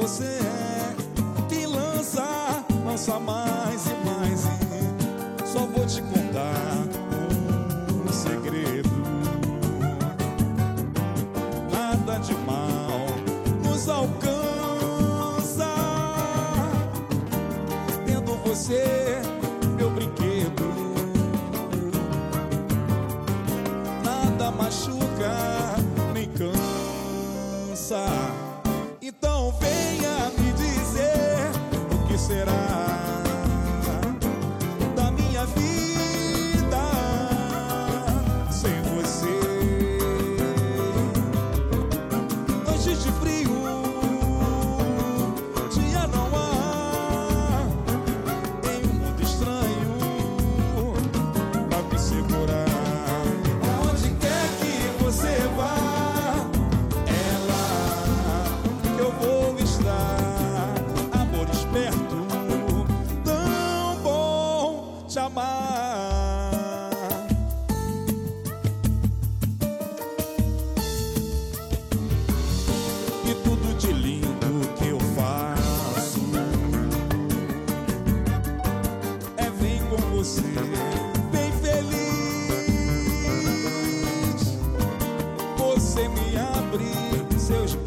você é, me lança, lança mais e mais. E só vou te contar um segredo: nada de mal nos alcança, tendo você, meu brinquedo. Nada machuca nem cansa. Então venha me dizer o que será da minha vida sem você. Noites de frio, dia não há, em um mundo estranho pra me segurar. Aonde quer que você vá, é lá que eu vou estar. Amor esperto, tão bom te amar. E tudo de lindo que eu faço é vem com você, bem feliz. Você me abre seus